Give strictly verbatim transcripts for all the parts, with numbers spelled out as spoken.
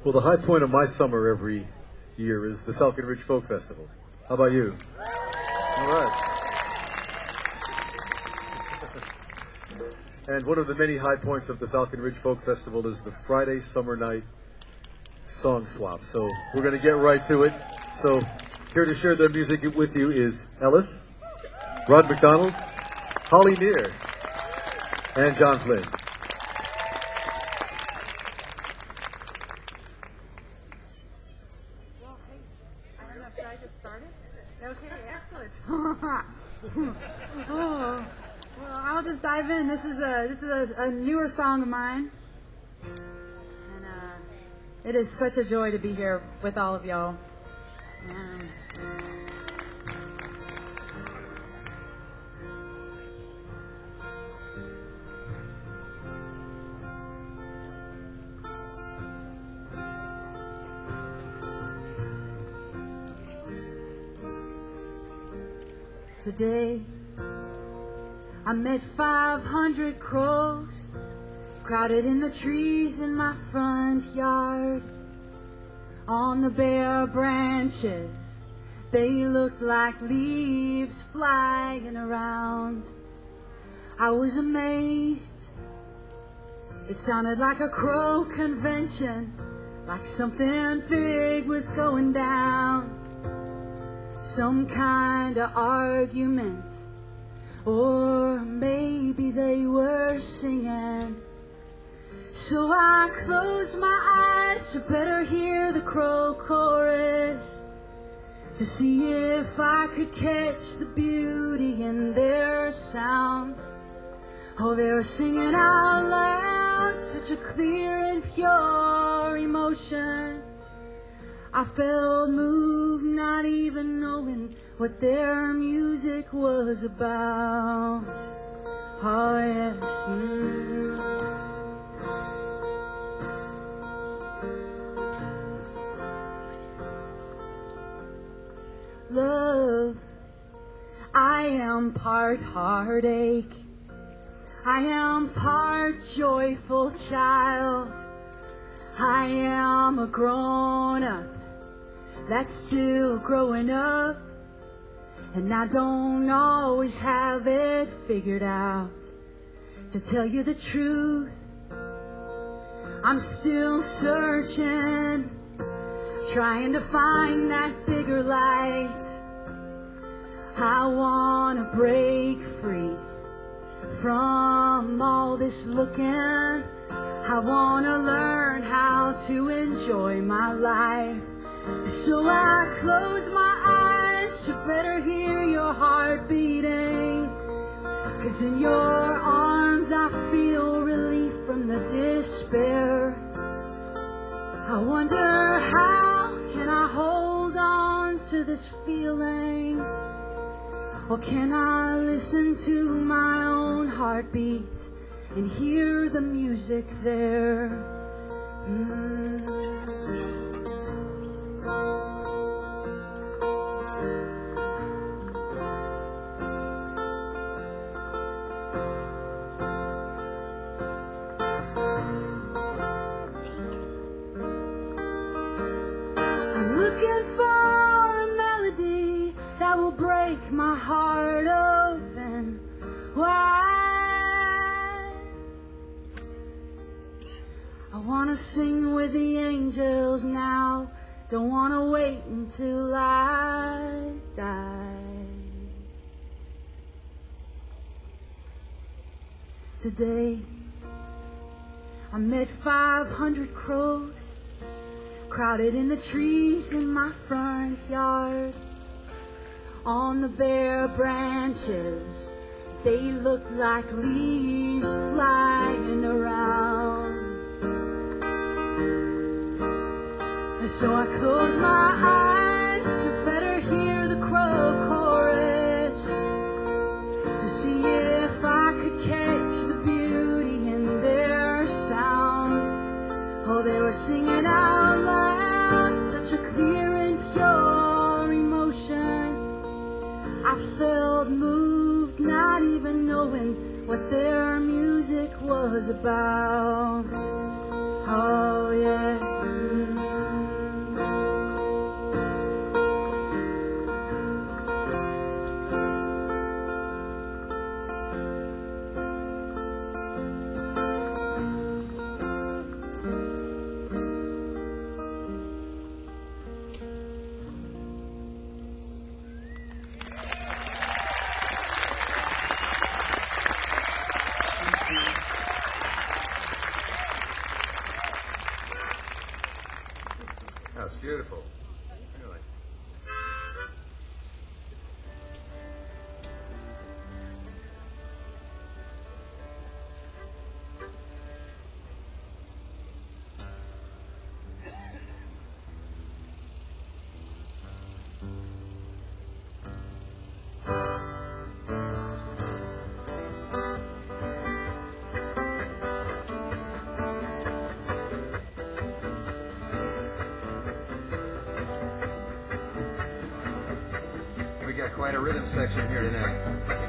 Well, the high point of my summer every year is the Falcon Ridge Folk Festival. How about you? All right. And one of the many high points of the Falcon Ridge Folk Festival is the Friday Summer Night Song Swap. So we're going to get right to it. So here to share their music with you is Ellis, Rod McDonald, Holly Neer, and John Flynn. Should I just start it? Okay, excellent. Oh, well, I'll just dive in. This is a this is a, a newer song of mine, and uh, it is such a joy to be here with all of y'all. Um, Today, I met five hundred crows crowded in the trees in my front yard. On the bare branches, they looked like leaves flying around. I was amazed. It sounded like a crow convention, like something big was going down. Some kind of argument, or maybe they were singing. So I closed my eyes to better hear the crow chorus, to see if I could catch the beauty in their sound. Oh, they were singing out loud, such a clear and pure emotion. I felt moved, not even knowing what their music was about. Oh, yes. Mm. Love, I am part heartache. I am part joyful child. I am a grown-up that's still growing up, and I don't always have it figured out. To tell you the truth, I'm still searching, trying to find that bigger light. I wanna break free from all this looking. I wanna learn how to enjoy my life. So I close my eyes to better hear your heart beating, 'cause in your arms I feel relief from the despair. I wonder, how can I hold on to this feeling? Or can I listen to my own heartbeat and hear the music there? Mm. Break my heart open wide. I wanna sing with the angels now. Don't wanna wait until I die. Today, I met five hundred crows crowded in the trees in my front yard. On the bare branches, they looked like leaves flying around. And so I closed my eyes to better hear the crow chorus, to see if I could catch the beauty in their sound. Oh, they were singing out loud, such a clear and pure emotion. I felt moved, not even knowing what their music was about. Oh, yeah. Mm. Beautiful. Really. We got quite a rhythm section here tonight.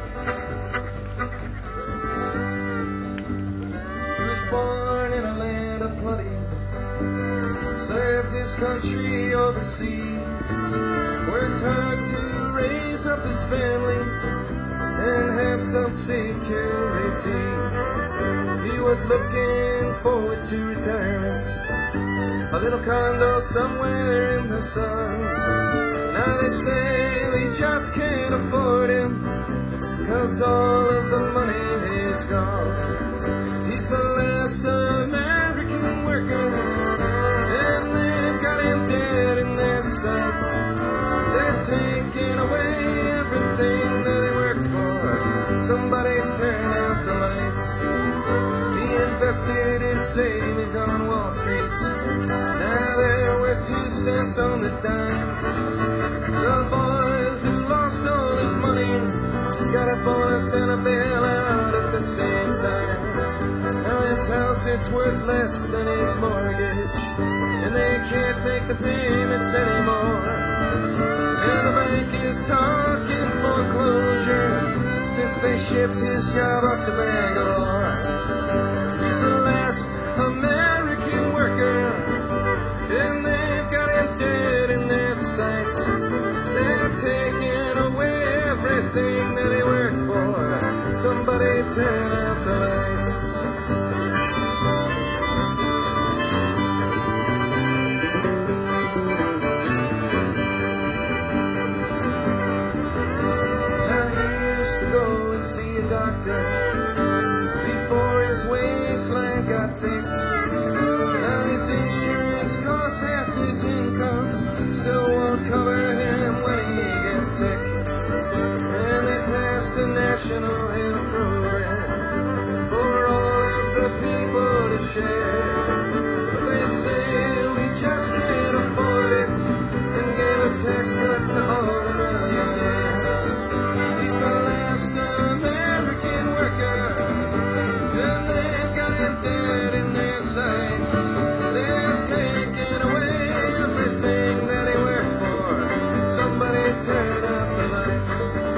He was born in a land of plenty, served his country overseas, worked hard to raise up his family and have some security. He was looking forward to retirement, a little condo somewhere in the sun. Now they say they just can't afford him, 'cause all of the money is gone. He's the last American worker, and they've got him dead in their sights. They're taking away everything that he worked for. Somebody turn out the lights. He invested his savings on Wall Street. Now they're worth two cents on the dime. The boys who lost all his money got a bonus and a bailout at the same time. Now his house, it's worth less than his mortgage, and they can't make the payments anymore. And the bank is talking foreclosure since they shipped his job up to Bangalore. He's the last American worker, and they've got him dead in their sights. They're taking away everything that he worked for. Somebody turn out the lights. Now he used to go and see a doctor before his waistline got thick. Now his insurance costs half his income, still won't cover him when he gets sick. And they passed a national health program for all of the people to share. But they say we just can't afford it, and gave a tax cut to all the millionaires. He's the last American worker, and they've got him dead in their sights. They're taking away everything that he worked for. Somebody turn out the lights.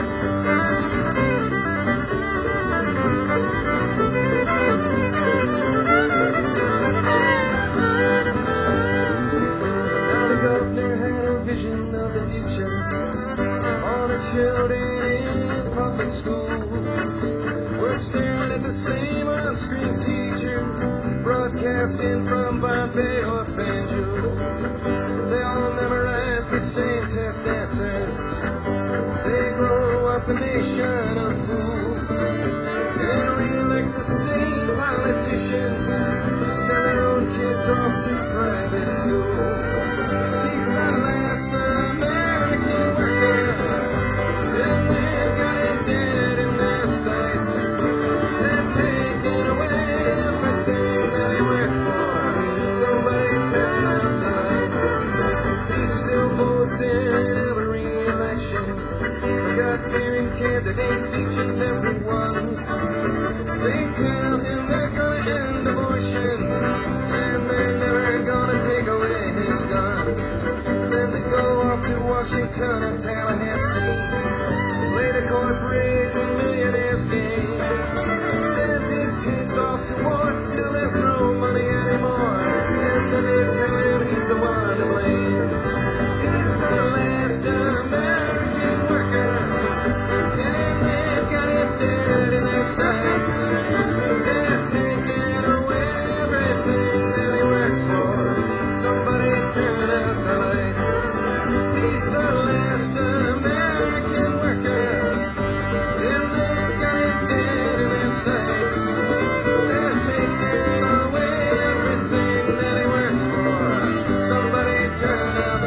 Now the governor had a vision of the future, all the children in public schools were staring at the same on-screen teacher, broadcasting from Bombay or Fanjul. They all memorize the same test answers. They grow up a nation of fools and re-elect the same politicians who send their own kids off to private schools. He's the last American worker, and they've got him dead in their sights. They're taking away everything that he worked for. Somebody turn out the lights. He still votes in every election, God-fearing candidates, each and every one. They tell him they're gonna end abortion, and they're never gonna take away his gun. Then they go off to Washington and Tallahassee, play the corporate and millionaires game, send his kids off to war till there's no money anymore, and then they tell him he's the one to blame. He's the last American worker, and they've got him dead in their sights. They're taking away everything that he works for. Somebody turn out the lights. He's the last American worker, and they've got him dead in their sights. They're taking away everything that he works for. Somebody turn out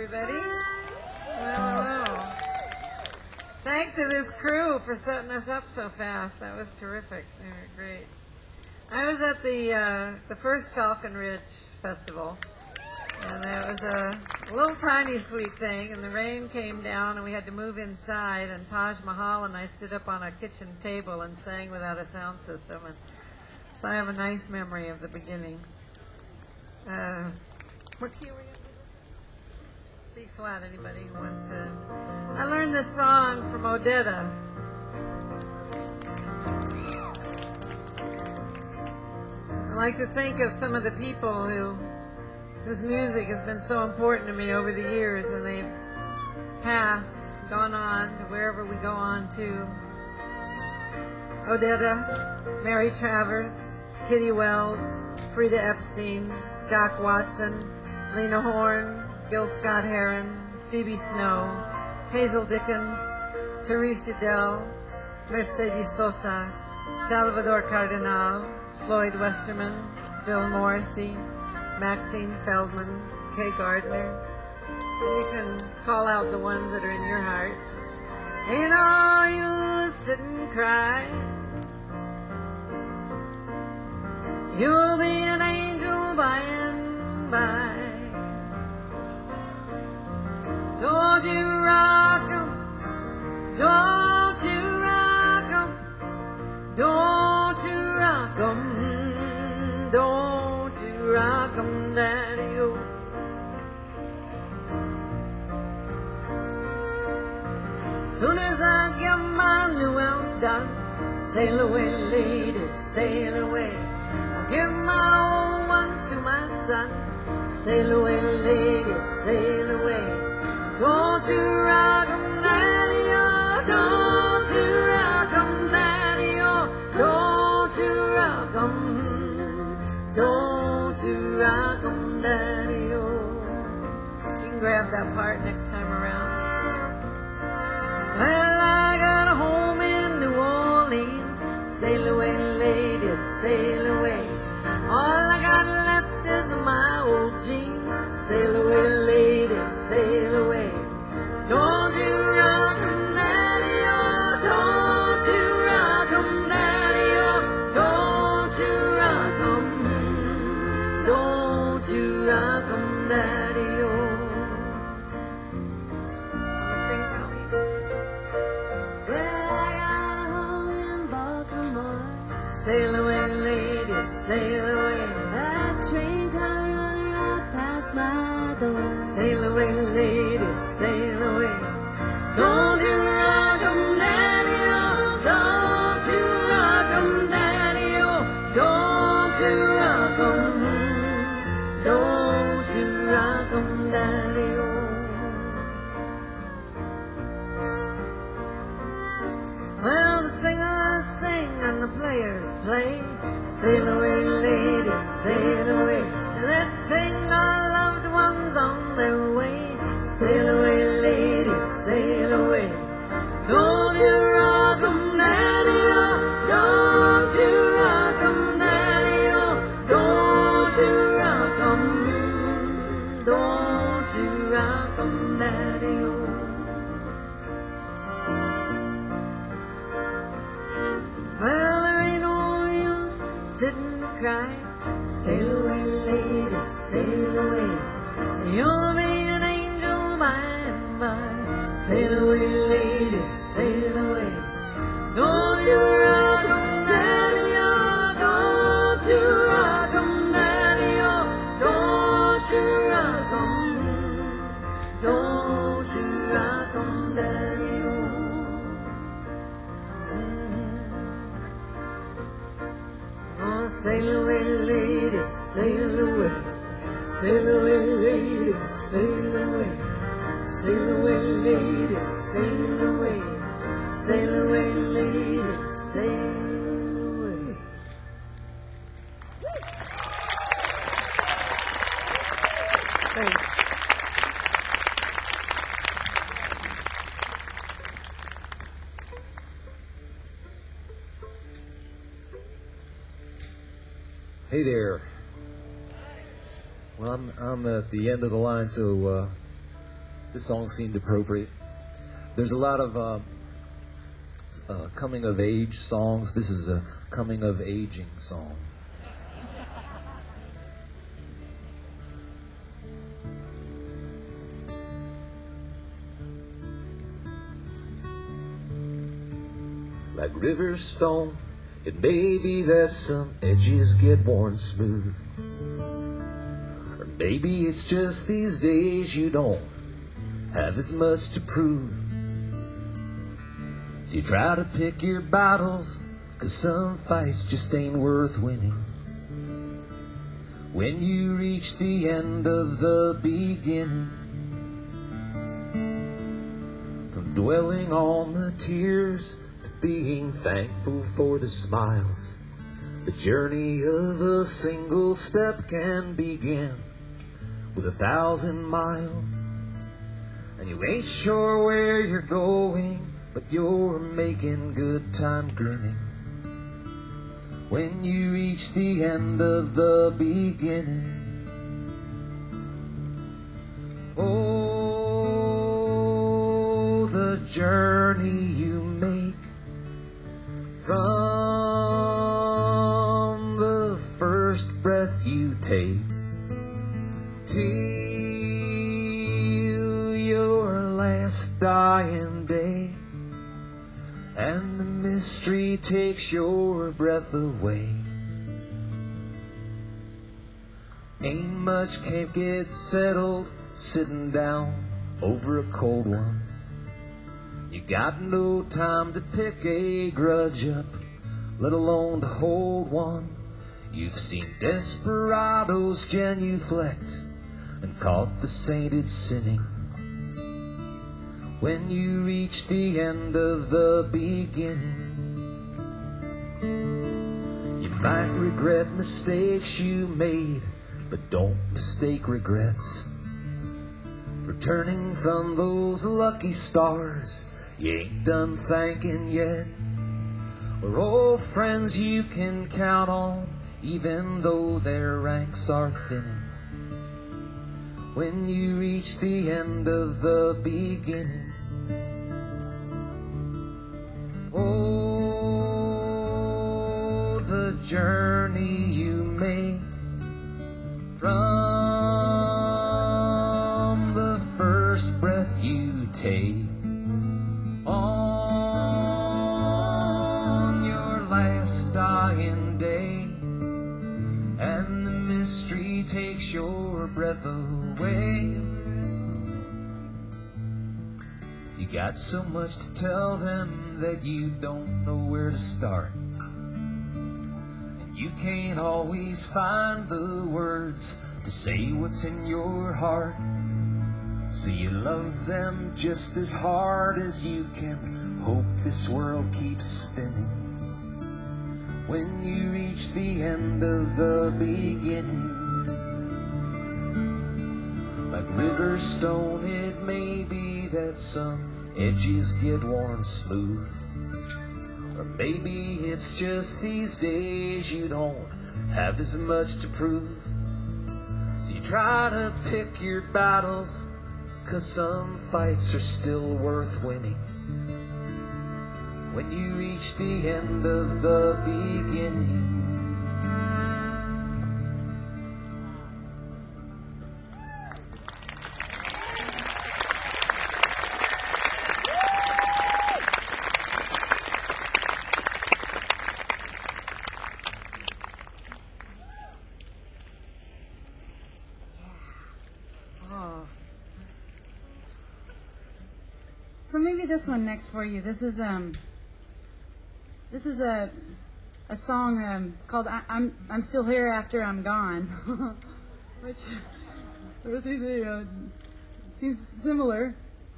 everybody. Well, hello. Thanks to this crew for setting us up so fast. That was terrific. They were great. I was at the uh, the first Falcon Ridge Festival, and it was a little tiny sweet thing, and the rain came down, and we had to move inside, and Taj Mahal and I stood up on a kitchen table and sang without a sound system, and so I have a nice memory of the beginning. Uh, what key were you in? B flat, anybody who wants to. I learned this song from Odetta. I like to think of some of the people who whose music has been so important to me over the years, and they've passed, gone on to wherever we go on to. Odetta, Mary Travers, Kitty Wells, Frida Epstein, Doc Watson, Lena Horne, Gil Scott-Heron, Phoebe Snow, Hazel Dickens, Teresa Dell, Mercedes Sosa, Salvador Cardinal, Floyd Westerman, Bill Morrissey, Maxine Feldman, Kay Gardner. And you can call out the ones that are in your heart. Ain't all you sit and cry. You'll be an angel by and by. Don't you rock 'em, don't you rock 'em, don't you rock 'em, don't you rock 'em, daddy-o. Soon as I get my new house done, sail away, lady, sail away. I'll give my old one to my son. Sail away, lady, sail away. Don't you rock 'em, daddy-o, don't you rock 'em, daddy-o, don't you rock 'em, don't you rock 'em, daddy-o. You can grab that part next time around. Well, I got a home in New Orleans. Sail away, lady, sail away. All I got left is my old jeans. Sail away, lady, sail away. Don't you rock 'em, daddy-o, don't you rock 'em, daddy-o, don't you rock 'em, don't you rock 'em, daddy-o. Wanna sing, Callie? Well, I got a home in Baltimore. Sail away, lady, sail away. That train come running right past my door. Sail away, lady, sail away. Don't you rock 'em, daddy-o, don't you rock 'em, daddy-o, don't you rock 'em, don't you rock 'em, daddy-o. Well, the singers sing and the players play. Sail away, lady, sail away. Let's sing our loved ones on their way. Sail away, lady, sail away. Don't you rock 'em, daddy-o, don't you rock 'em, daddy-o, don't you rock 'em, don't you rock 'em, daddy-o. Well, there ain't no use sitting and crying. Sail away, lady, sail away. You'll be an angel by and by. Sail away, lady, sail away. Don't you rock 'em, daddy-o, don't you rock 'em, daddy-o, don't you rock 'em, don't you rock 'em, daddy-o. Oh, sail away, lady, sail away. Sail away, lady, sail away. Sail away, lady, sail away. Sail away, lady, sail away. Thanks. Hey there. Well, I'm, I'm at the end of the line, so uh, this song seemed appropriate. There's a lot of uh, uh, coming of age songs. This is a coming of aging song. Like river stone, it may be that some edges get worn smooth. Or maybe it's just these days you don't have as much to prove. So you try to pick your battles, 'cause some fights just ain't worth winning. When you reach the end of the beginning, from dwelling on the tears to being thankful for the smiles, the journey of a single step can begin with a thousand miles. And you ain't sure where you're going, but you're making good time grinning. When you reach the end of the beginning, oh, the journey you make from the first breath you take till your last dying day, and the mystery takes your breath away. Ain't much can't get settled sitting down over a cold one. You got no time to pick a grudge up, let alone to hold one. You've seen desperados genuflect and caught the sainted sinning. When you reach the end of the beginning, you might regret mistakes you made, but don't mistake regrets for turning from those lucky stars you ain't done thanking yet, or old friends you can count on even though their ranks are thinning. When you reach the end of the beginning, oh, the journey you make from the first breath you take on your last dying day, and the mystery takes your breath away. You got so much to tell them that you don't know where to start, and you can't always find the words to say what's in your heart. So you love them just as hard as you can, hope this world keeps spinning. When you reach the end of the beginning, like river stone, it may be that some edges get worn smooth, or maybe it's just these days you don't have as much to prove. So you try to pick your battles, 'cause some fights are still worth winning. When you reach the end of the beginning, So maybe this one next for you. This is um, this is a a song um, called I, "I'm I'm Still Here After I'm Gone," which obviously uh, seems similar.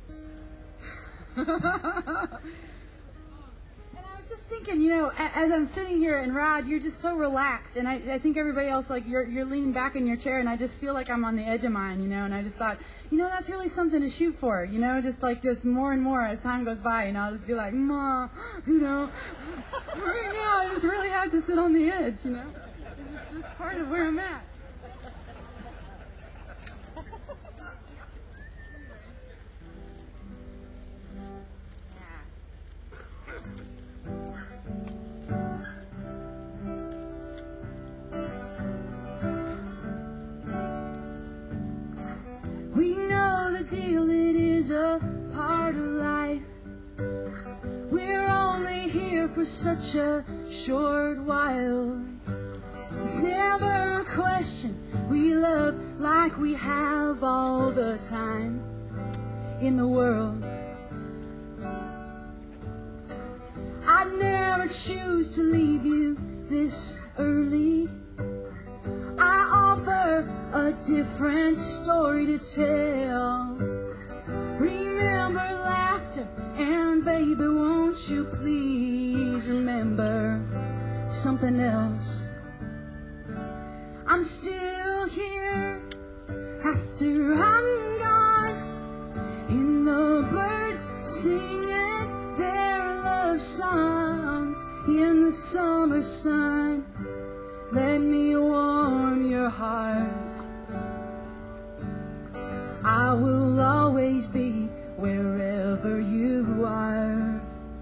And I was just thinking, you know, a- as I'm sitting here, and Rod, you're just so relaxed, and I, I think everybody else, like, you're you're leaning back in your chair, and I just feel like I'm on the edge of mine, you know, and I just thought, you know, that's really something to shoot for, you know, just like just more and more as time goes by, you know, I'll just be like, ma, you know, yeah, I just really have to sit on the edge, you know, it's just, just part of where I'm at. big deal, it is a part of life. We're only here for such a short while. It's never a question, we love like we have all the time in the world. I'd never choose to leave you this early. I offer a different story to tell. Remember laughter, and baby, won't you please remember something else? I'm still here after I'm gone, and the birds singing their love songs in the summer sun. Let me warm your heart. I will always be wherever you are.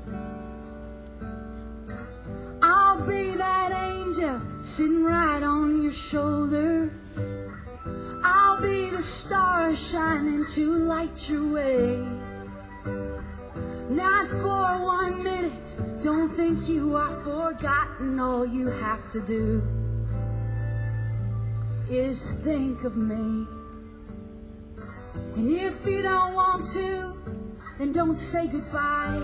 I'll be that angel sitting right on your shoulder. I'll be the star shining to light your way. Not for one minute, don't think you are forgotten. All you have to do is think of me. And if you don't want to, then don't say goodbye.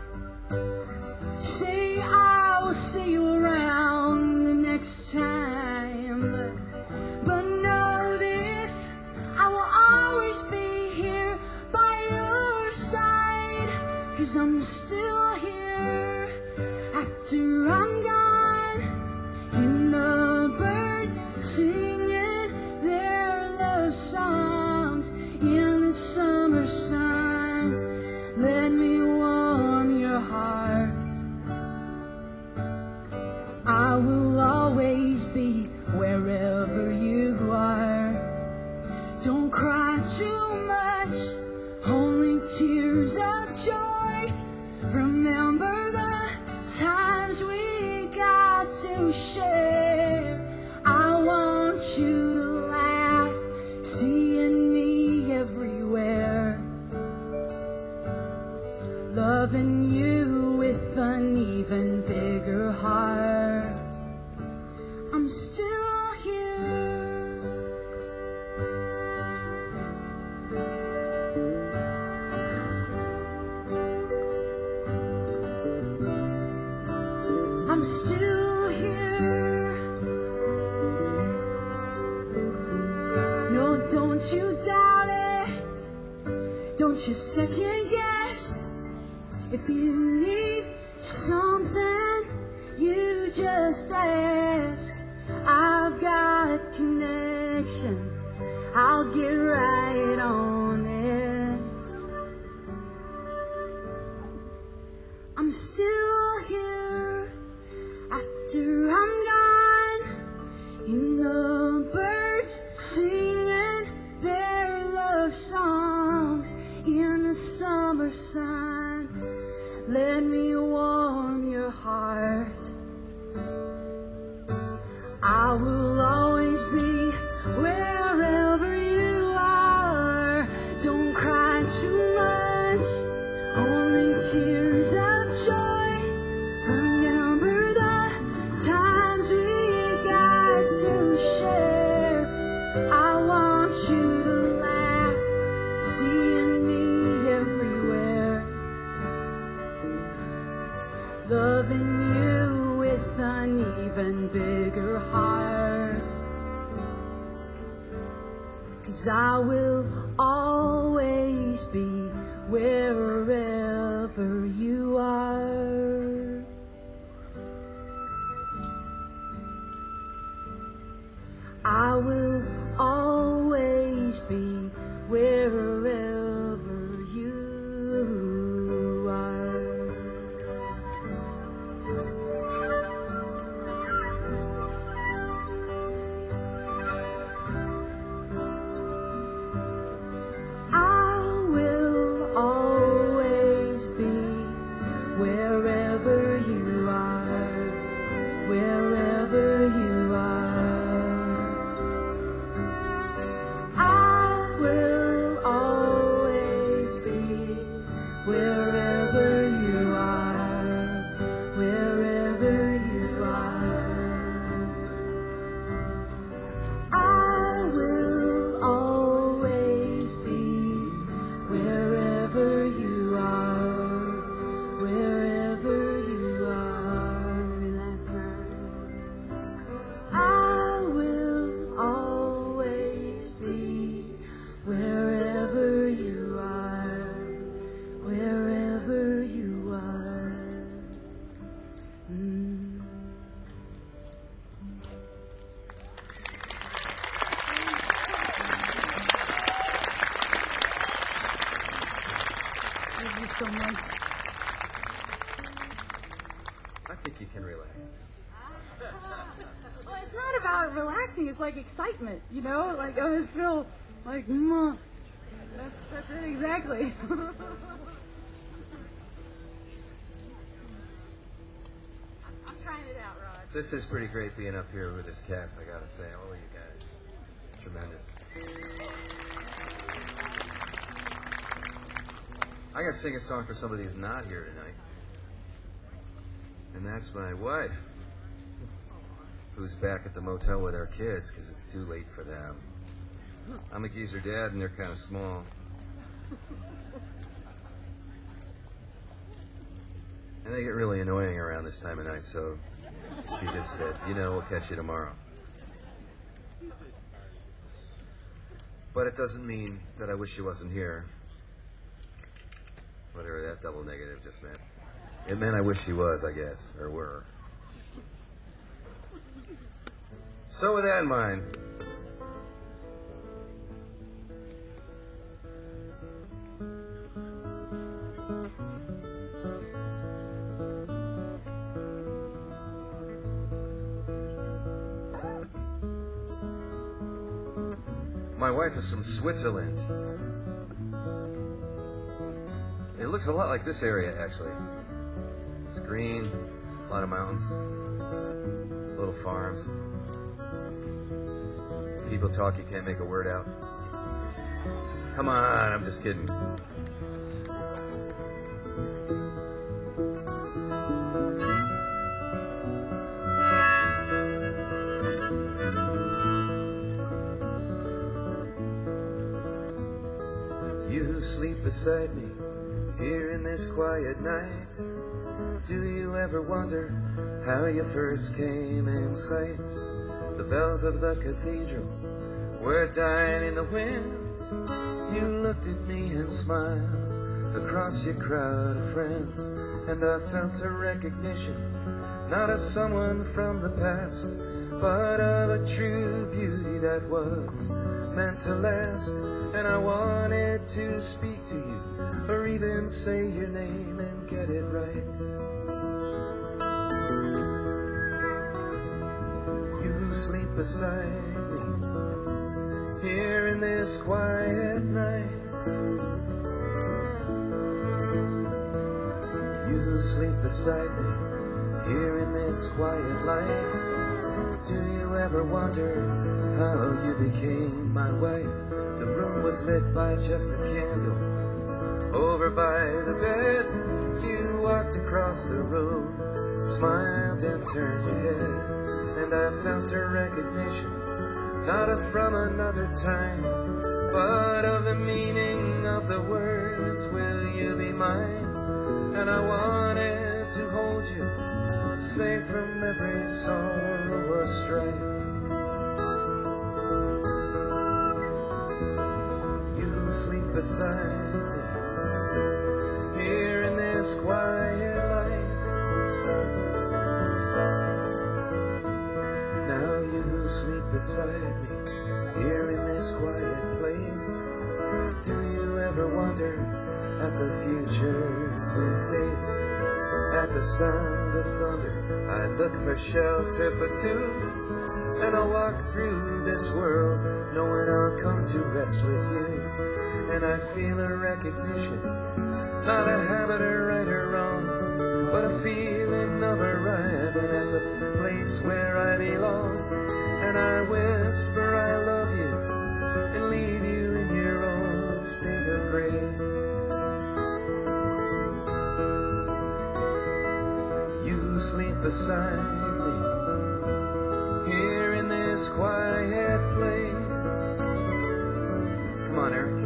Say I will see you around the next time. But know this, I will always be here by your side. 'Cause I'm still here after I'm gone, and the birds singing their love songs in the summer sun. Let me warm your heart. I will always be wherever you are. Don't cry too much, only tears of joy. Remember the times we got to share. I want you to laugh, seeing me everywhere. Loving you with an even bigger heart. I'm still here. I'm still here. No, don't you doubt it. Don't you second guess. If you need something, you just ask. I've got connections, I'll get right on it. I'm still here after I'm gone, and the birds singing their love songs in the summer sun. Let me warm your heart. I will always be wherever you are. Don't cry too much, only tears of joy. Remember the times we got to share. I want you to laugh, seeing me everywhere. Loving you with an even bigger heart. 'Cause I will always be wherever you are. I will always be wherever you are. Thank you so much. I think you can relax. Well, it's not about relaxing. It's like excitement, you know? Like, I just feel like, mm, that's, that's it exactly. I'm trying it out, Rod. This is pretty great being up here with this cast, I gotta say. All of you guys. Tremendous. I gotta sing a song for somebody who's not here tonight. And that's my wife, who's back at the motel with our kids because it's too late for them. I'm a geezer dad and they're kind of small. And they get really annoying around this time of night, so she just said, you know, we'll catch you tomorrow. But it doesn't mean that I wish she wasn't here. Whatever that double negative just meant. It meant I wish she was, I guess, or were. So with that in mind, my wife is from Switzerland. It looks a lot like this area, actually. It's green, a lot of mountains, little farms. People talk, you can't make a word out. Come on, I'm just kidding. You sleep beside me here in this quiet night. Do you ever wonder how you first came in sight? The bells of the cathedral were dying in the wind. You looked at me and smiled across your crowd of friends, and I felt a recognition, not of someone from the past, but of a true beauty that was meant to last. And I wanted to speak to you, or even say your name and get it right. You sleep beside me here in this quiet night. You sleep beside me here in this quiet life. Do you ever wonder how you became my wife? The room was lit by just a candle. Over by the bed, you walked across the room, smiled and turned your head, and I felt a recognition, not of from another time, but of the meaning of the words, will you be mine? And I wanted to hold you, safe from every sorrow or strife. You sleep beside me here in this quiet life. Now you sleep beside me here in this quiet place. Do you ever wonder at the futures we face? At the sound of thunder, I look for shelter for two, and I'll walk through this world knowing I'll come to rest with you. And I feel a recognition, not a habit or right or wrong, but a feeling of arriving at the place where I belong. And I whisper I love you and leave you in your own state of grace. You sleep beside me here in this quiet place. Come on, Eric.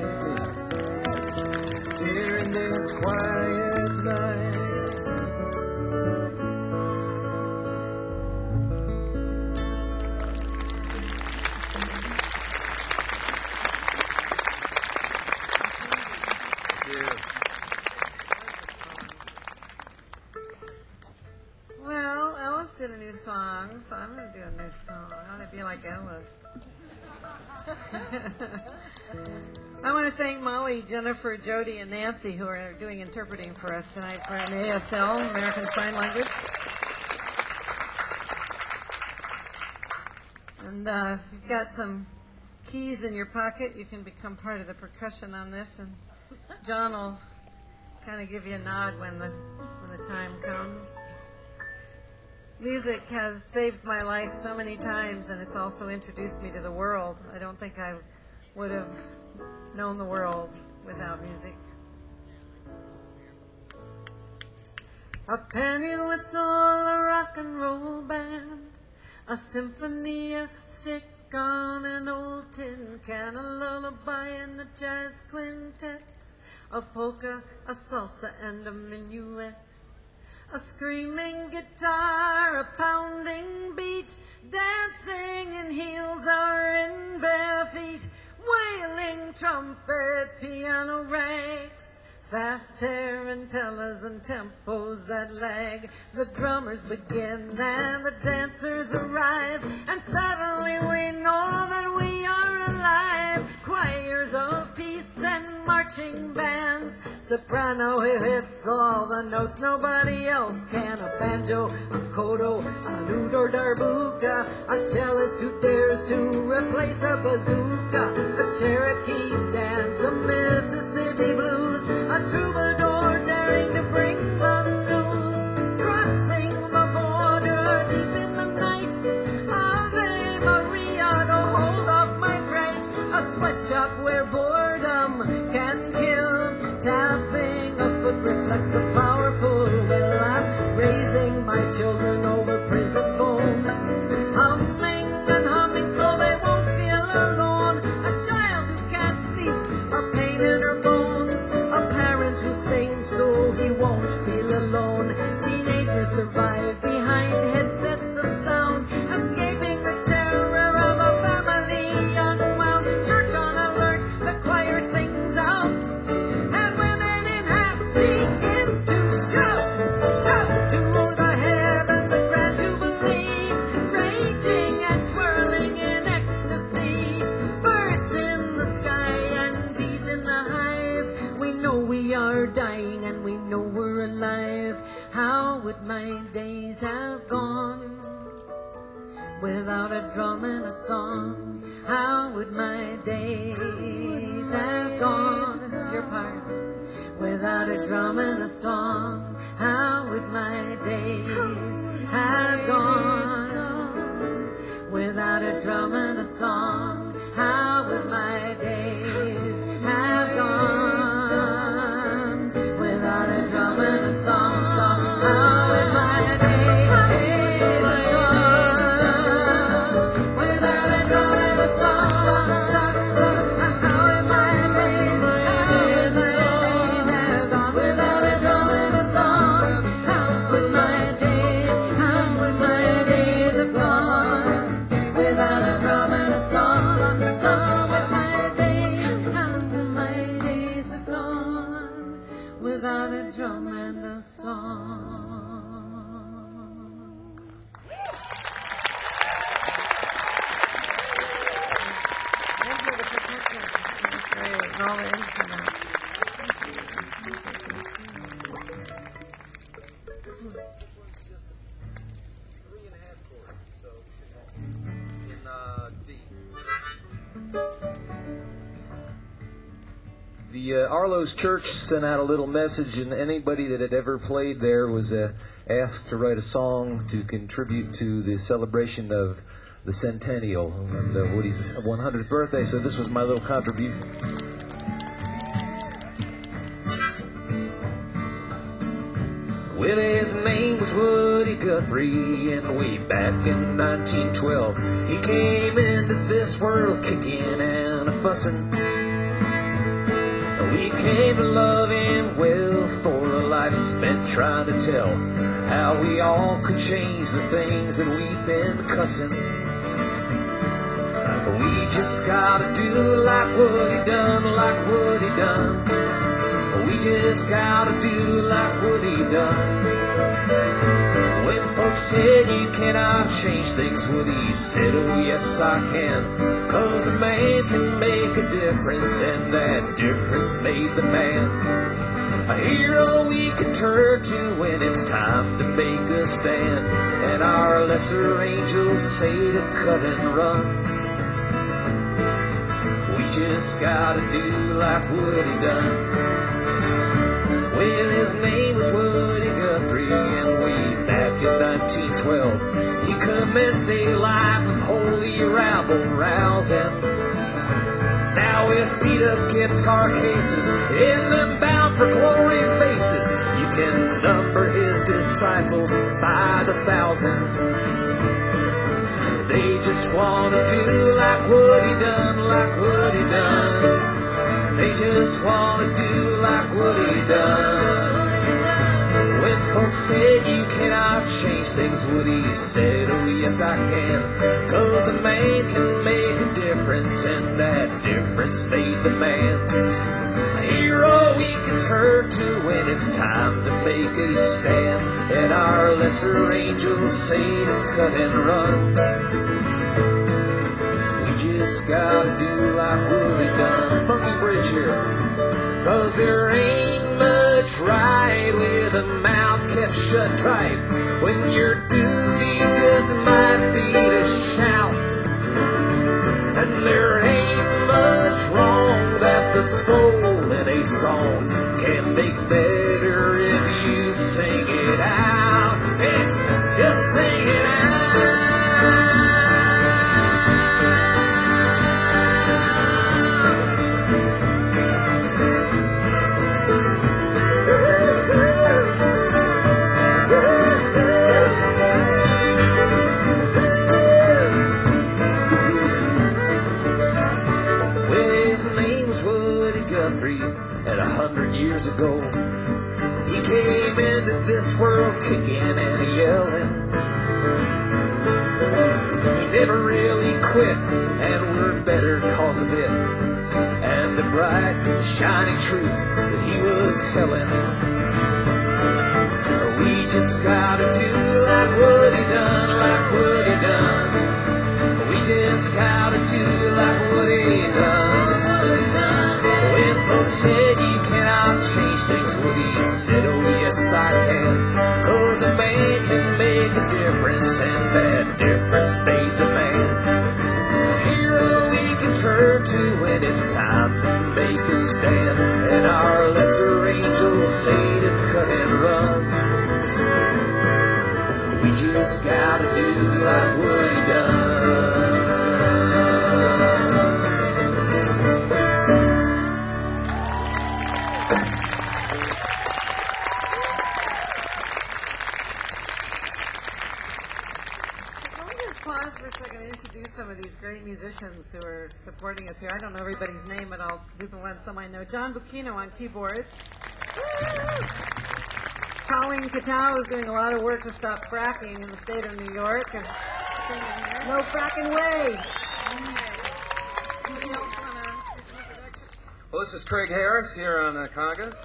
here in this quiet night. Well, Ellis did a new song, so I'm going to do a new song. I want to be like Ellis. I want to thank Molly, Jennifer, Jody, and Nancy who are doing interpreting for us tonight for an A S L, American Sign Language. And uh, if you've got some keys in your pocket, you can become part of the percussion on this, and John will kind of give you a nod when the when the time comes. Music has saved my life so many times, and it's also introduced me to the world. I don't think I would have known the world without music. A penny whistle, a rock and roll band, a symphony, a stick on an old tin can, a lullaby and a jazz quintet, a polka, a salsa, and a minuet. A screaming guitar, a pounding beat, dancing in heels or in bare feet, wailing trumpets, piano ranks, fast tarantellas and tempos that lag. The drummers begin and the dancers arrive, and suddenly we know that we are alive. Choirs of peace and marching bands, soprano who hits all the notes nobody else can. A banjo, a koto, a lute or darbuka, a cellist who dares to replace a bazooka, a Cherokee dance, a Mississippi blues, a troubadour daring to bring the news, crossing the border deep in the night. Ave Maria, to hold off my fright, a sweatshop where boredom can kill, tapping a foot reflects a powerful will. I'm raising my children over prison phones, humming and humming so they won't feel alone. A child who can't sleep, a pain in her bones, a parent who sings so he won't feel alone. Teenagers survive behind headsets of sound, escaping the terror of a family unwound. Church on alert, the choir sings out, and women in hats begin to shout, shout to the heavens a grand jubilee, raging and twirling in ecstasy. Birds in the sky and bees in the hive. We know we are dying and we know we're alive. How would my days have gone without a drum and a song? How would my days have gone? This is your part. Without a drum and a song, how would my days have gone? Without a drum and a song, how would my days have gone? Without a drum and a song, song, how would my days have gone? Without a drum and a song, song, song, song, how would my days, how would my days have gone? Without a drum and a song, how would my days, how would my days have gone? Without a drum and a song, song, song, how would my days, how would my days have gone? Without a drum and a song. Thank you for the percussion. That's great. And all the instruments. This was this one's just three and a half chords, so we should have in uh, D. The uh, Arlo's Church sent out a little message, and anybody that had ever played there was uh, asked to write a song to contribute to the celebration of the centennial and uh, Woody's one hundredth birthday. So this was my little contribution. Well, his name was Woody Guthrie, and way back in nineteen twelve, he came into this world kicking and a fussing. came to love and well for a life spent trying to tell how we all could change the things that we've been cussing. We just gotta do like what he done, like what he done. We just gotta do like what he done. When folks said you cannot change things, what he said, oh yes I can. Cause a man can make a difference, and that difference made the man. A hero we can turn to when it's time to make a stand. And our lesser angels say to cut and run. We just gotta do like what he done. Well, his name was Woody Guthrie, and way back in nineteen twelve, he commenced a life of holy rabble-rousing. Now with beat-up guitar cases and them bound for glory faces, you can number his disciples by the thousand. They just want to do like what he done, like what he done. They just want to do like what he done. When folks said you cannot change things, what he said, oh yes I can. Cause a man can make a difference, and that difference made the man. A hero we can turn to when it's time to make a stand. And our lesser angels say to cut and run. We just gotta do like what he done. Funky bridge here. Cause there ain't much right with a mouth kept shut tight, when your duty just might be to shout. And there ain't much wrong that the soul in a song can make better if you sing it out. And just sing it out. And a hundred years ago, he came into this world kicking and yelling. He never really quit, and we're better cause of it. And the bright, shining truth that he was telling. We just gotta do like what he done, like what he done. We just gotta do like what he done. When folks said you cannot change things, what he said, oh yes I can. Cause a man can make a difference, and that difference made the man. A hero we can turn to when it's time to make a stand. And our lesser angels say to cut and run. We just gotta do like what he done. Some of these great musicians who are supporting us here. I don't know everybody's name, but I'll do the ones some I know. John Bucchino on keyboards. Colleen Catao is doing a lot of work to stop fracking in the state of New York. No fracking way. Anybody else want to do some introductions? Well, this is Craig Harris here on the congas.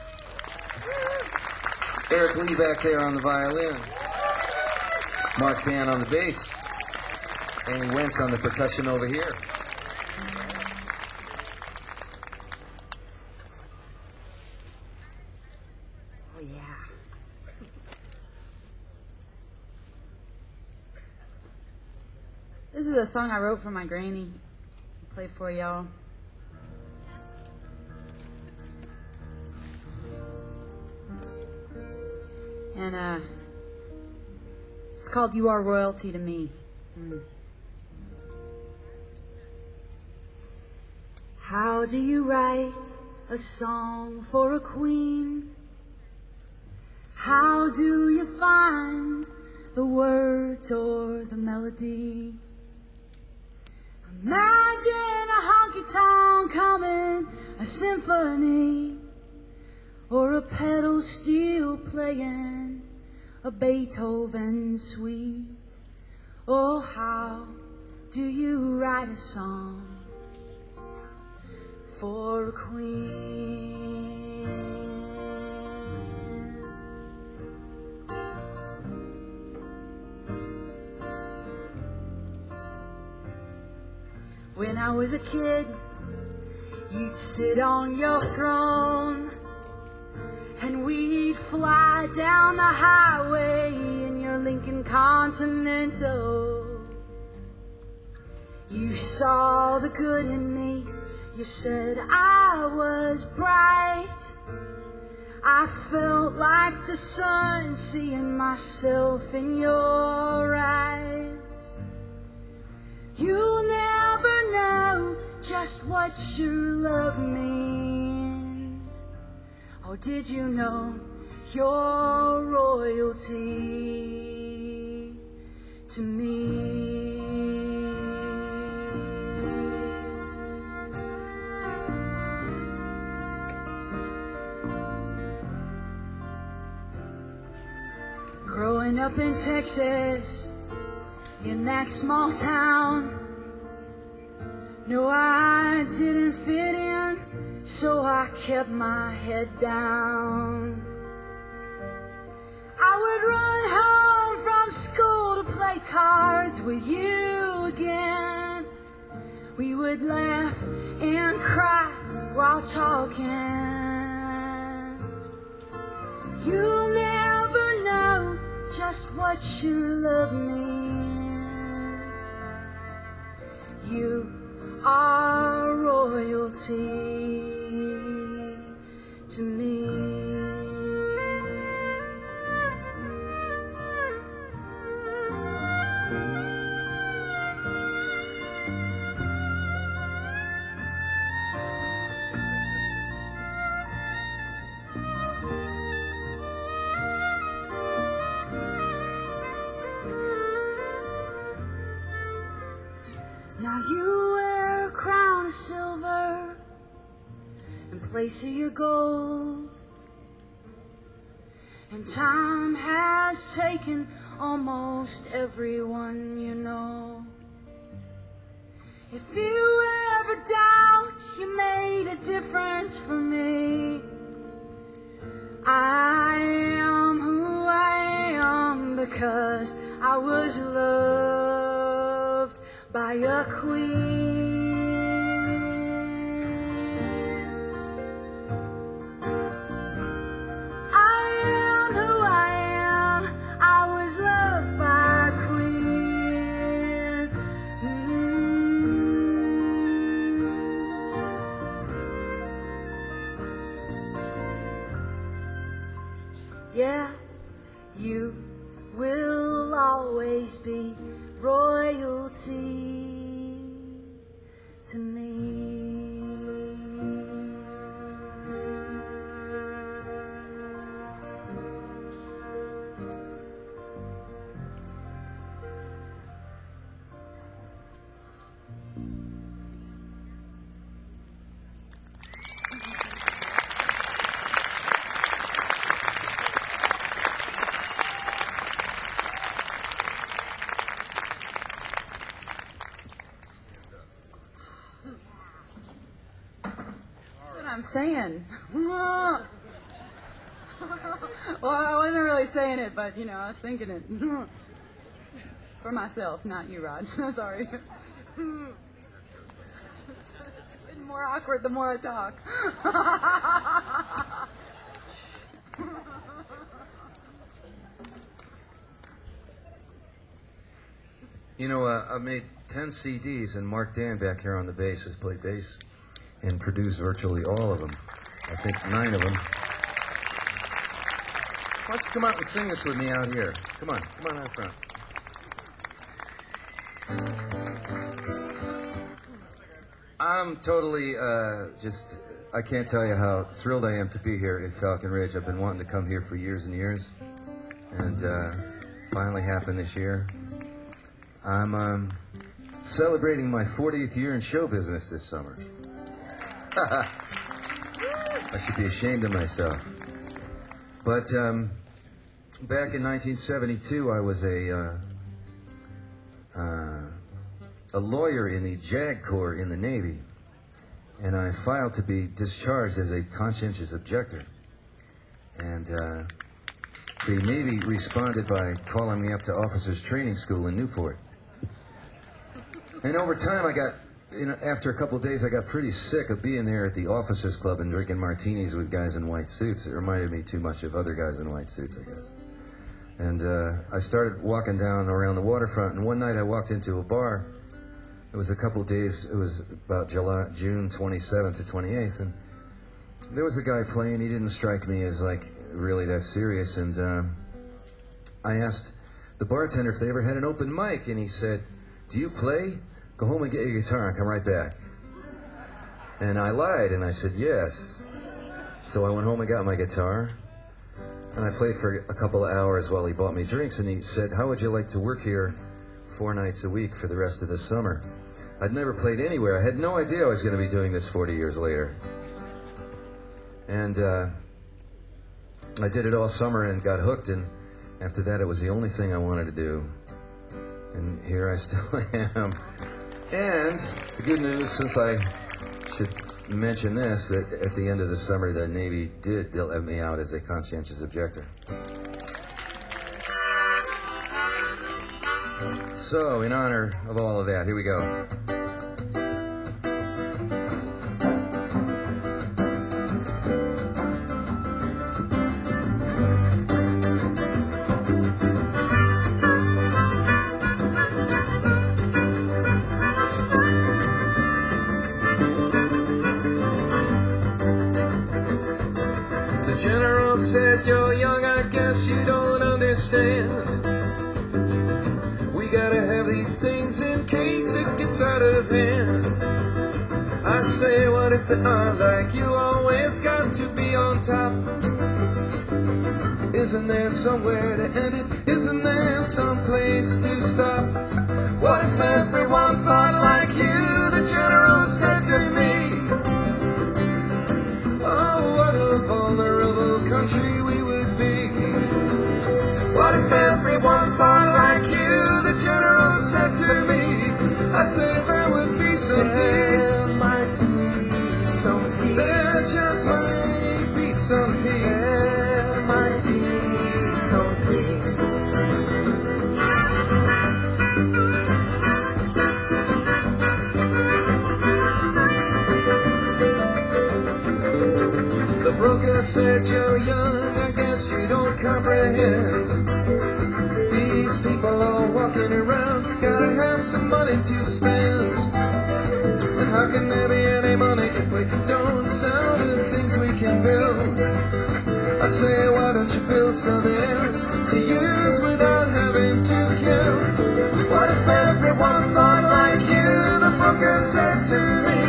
Eric Lee back there on the violin. Mark Dan on the bass. Amy Wentz on the percussion over here. Oh, yeah. This is a song I wrote for my granny. I'll play for y'all. And, uh, it's called You Are Royalty to Me. Mm. How do you write a song for a queen? How do you find the words or the melody? Imagine a honky-tonk coming, a symphony. or a pedal steel playing a Beethoven suite. Oh, how do you write a song for a queen? When I was a kid, you'd sit on your throne, and we'd fly down the highway in your Lincoln Continental. You saw the good in me, you said I was bright. I felt like the sun, seeing myself in your eyes. You'll never know just what your love means. Or did you know you're royalty to me? Growing up in Texas, in that small town, no, I didn't fit in, so I kept my head down. I would run home from school to play cards with you again. We would laugh and cry while talking. You'll never know just what your love means. You are royalty to me. Now you wear a crown of silver in place of your gold, and time has taken almost everyone you know. If you ever doubt you made a difference for me, I am who I am because I was loved by a queen. I am who I am. I was loved by a queen. Mm. Yeah, you will always be royalty to me. I'm saying. Well, I wasn't really saying it, but you know, I was thinking it for myself, not you, Rod. Sorry. It's getting more awkward the more I talk. You know, uh, I made ten C Ds, and Mark Dan back here on the bass has played bass and produced virtually all of them. I think nine of them. Why don't you come out and sing this with me out here? Come on, come on out front. I'm totally uh, just, I can't tell you how thrilled I am to be here at Falcon Ridge. I've been wanting to come here for years and years, and uh, finally happened this year. I'm um, celebrating my fortieth year in show business this summer. I should be ashamed of myself. But um, back in nineteen seventy-two, I was a uh, uh, a lawyer in the JAG Corps in the Navy, and I filed to be discharged as a conscientious objector. And uh, the Navy responded by calling me up to officers' training school in Newport. And over time, I got, you know, after a couple of days, I got pretty sick of being there at the officers' club and drinking martinis with guys in white suits. It reminded me too much of other guys in white suits, I guess. And uh, I started walking down around the waterfront, and one night I walked into a bar. It was a couple of days, it was about July, June twenty-seventh to twenty-eighth, and there was a guy playing. He didn't strike me as, like, really that serious, and uh, I asked the bartender if they ever had an open mic, and he said, "Do you play? Go home and get your guitar and come right back." And I lied, and I said yes. So I went home and got my guitar, and I played for a couple of hours while he bought me drinks, and he said, "How would you like to work here four nights a week for the rest of the summer?" I'd never played anywhere. I had no idea I was going to be doing this forty years later. And uh, I did it all summer and got hooked, and after that it was the only thing I wanted to do. And here I still am. And the good news, since I should mention this, that at the end of the summer the Navy did let me out as a conscientious objector. So, in honor of all of that, here we go. The general said, "You're young, I guess you don't understand. We gotta have these things in case it gets out of hand." I say, what if they are like you, always got to be on top? Isn't there somewhere to end it? Isn't there some place to stop? What if everyone thought like you? The general said to me. Oh, what a vulnerable country we would be. What if everyone thought like you? The general said to me. I said there would be some peace. There might be some peace. There just might be some peace. There might be some peace. The broker said, "You're young, I guess you don't comprehend. These people all walking around, gotta have some money to spend. And how can there be any money if we don't sell the things we can build?" I say, why don't you build something else to use without having to kill? What if everyone thought like you? The broker said to me.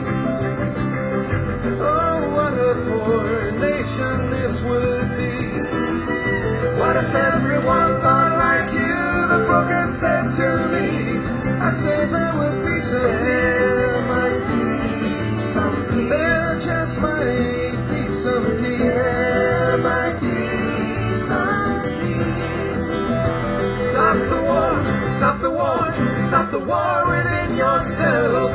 Oh, what a poor nation this would be. What if everyone thought like you? The broker said to me. I said there would be some peace. There might be some peace. There just might be some peace. There might be some peace. Stop the war, stop the war, stop the war within yourself.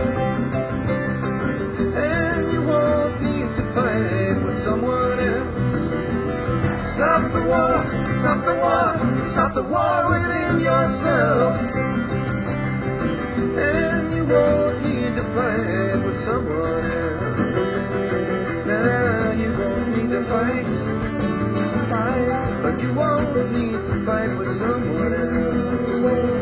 And you won't need to fight with someone else. Stop the war, stop the war, stop the war within yourself. And you won't need to fight with someone else. Now you won't need to fight, to fight, but you won't need to fight with someone else.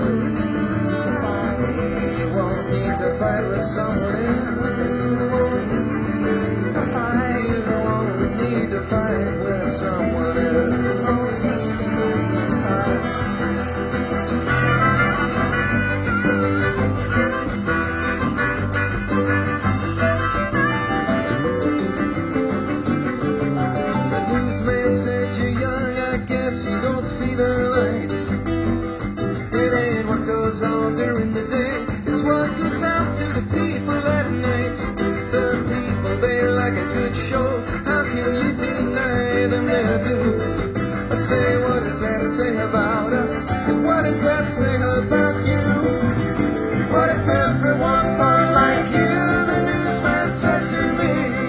You won't need to fight with someone else. You won't need to fight. You won't need to fight with someone else. Man said you're young, I guess you don't see the light. It ain't what goes on during the day, it's what goes out to the people at night. The people, they like a good show, how can you deny rhythm they do. I say, what does that say about us? And what does that say about you? What if everyone thought like you? The newsman said to me,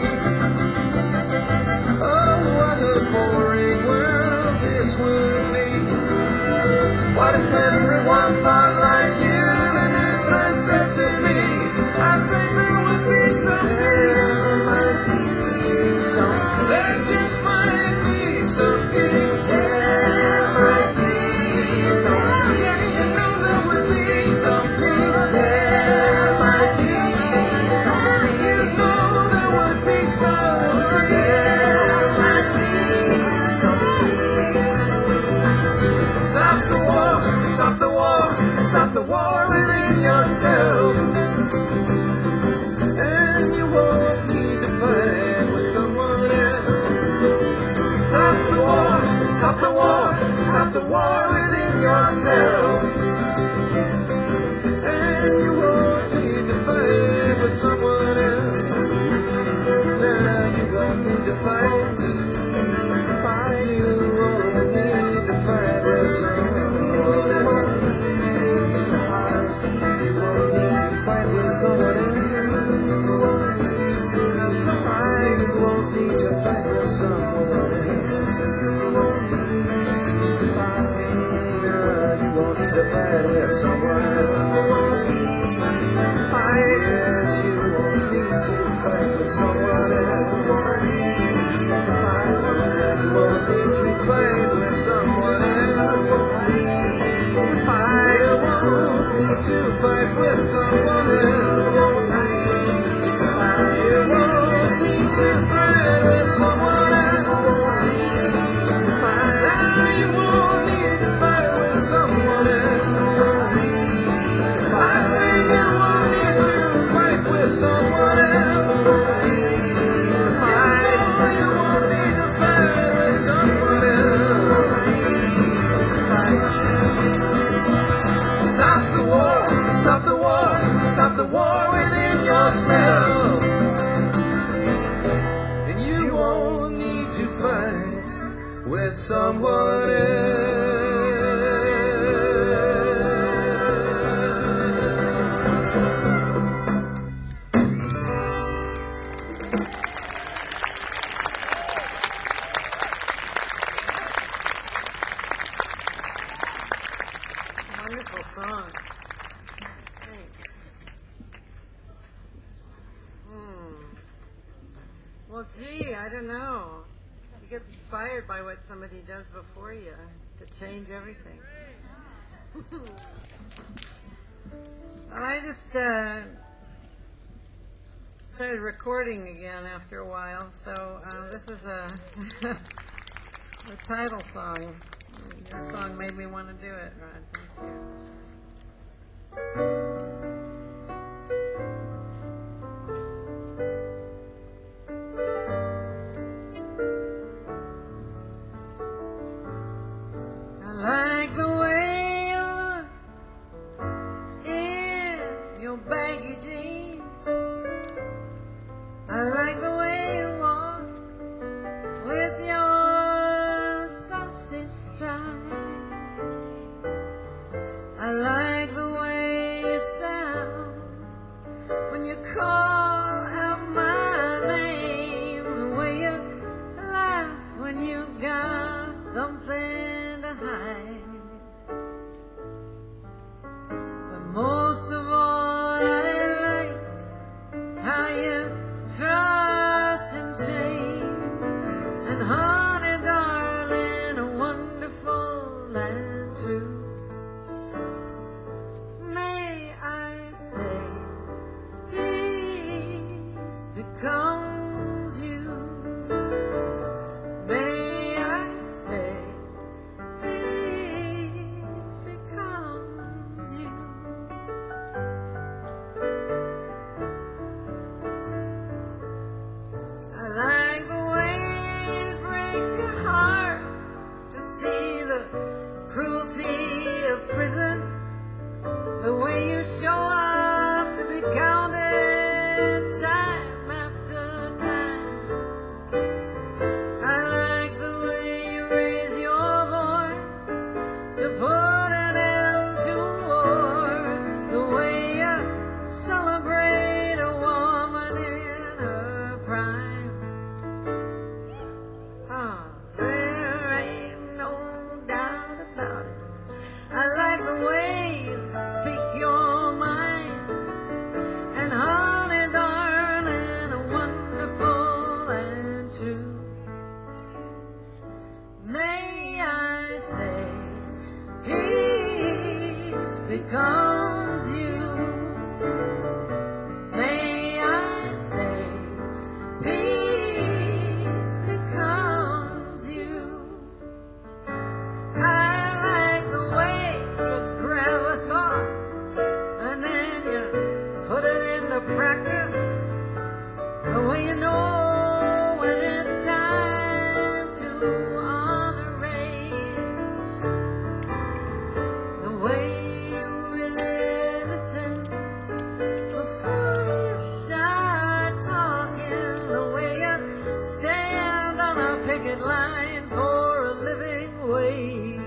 oh, what a boring world this would be. What if everyone thought like you? The newsman said to me, I said there would be some peace. There might be some peace. There just might be some peace. There might be some peace. Yes, you know there would be some peace. There might be some peace. You know there would be some peace. There might be some peace. Stop the war, stop the war, stop the war within yourself. And you won't need to fight with someone else. Stop the war, stop the war, stop the war within yourself. And you won't need to fight with someone else. Now you won't need to fight. Fight, you won't need to fight with someone else. To fight, you won't need to fight with someone else. To fight, you won't need to fight with someone else. To fight, you won't need to fight with someone else. To fight, yes, you won't need to fight with someone else. To fight, you won't need to fight with someone else. To fight, you won't need to fight with someone else. To fight, you won't need to fight with someone else. To fight, now you won't need to fight with someone else. I say you won't need to fight with someone else. To fight, you won't need to fight with someone else. To fight. Stop the war, stop the war, stop the war within yourself. And you won't need to fight with someone else. Wonderful song. Thanks. Hmm. Well, gee, I don't know. You get inspired by what somebody does before you to change everything. Well, I just uh, started recording again after a while, so uh, this is a the title song. Your song made me want to do it, Rod. Thank you. I like the way you look in your baggy jeans. I like the way you walk with your saucy stride. I like the way you sound when you call out my name. The way you laugh when you've got something to hide. But most of all, I like how you trust and change. And honey, darling, a wonderful and true. May I say, peace becomes you. May I say, peace becomes you. I like the way it breaks your heart to see the cruelty of prison. The way you show up to be counted time after time. I like the picket line for a living wage.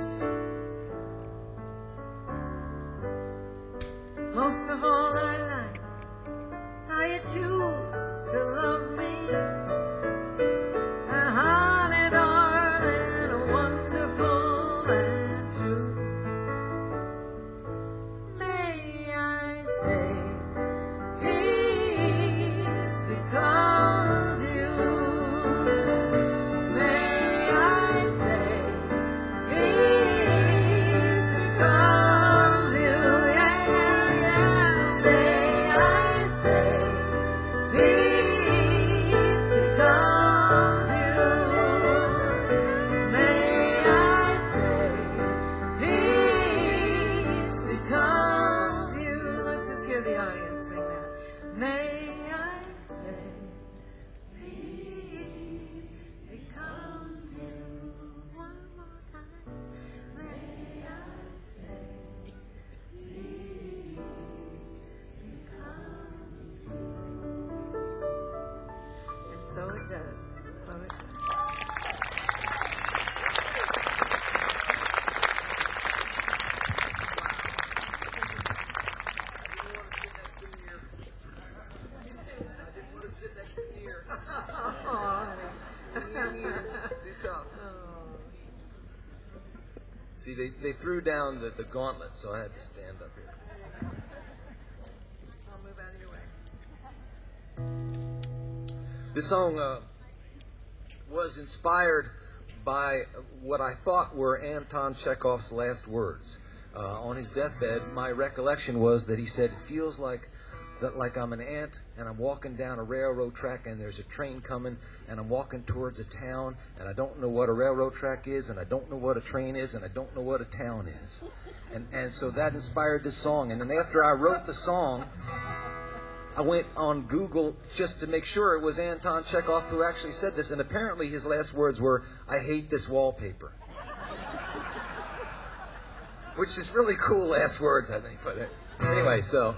Most of all I like how you choose to love me. A honey darling, wonderful and true. May I say peace becomes you. May I say peace becomes you. Yeah, yeah, yeah. May I say peace becomes you. May I say peace becomes you. Let's just hear the audience sing that. May I say peace becomes you. One more time. May I say peace becomes you. And so it does. So it does. Too tough. See, they, they threw down the, the gauntlet, so I had to stand up here. I'll move out of your way. This song uh, was inspired by what I thought were Anton Chekhov's last words. Uh, on his deathbed, my recollection was that he said, "It feels like that like I'm an ant and I'm walking down a railroad track and there's a train coming and I'm walking towards a town and I don't know what a railroad track is and I don't know what a train is and I don't know what a town is." And and so that inspired this song. And then after I wrote the song, I went on Google just to make sure it was Anton Chekhov who actually said this, and apparently his last words were, "I hate this wallpaper." Which is really cool last words, I think. But anyway, so...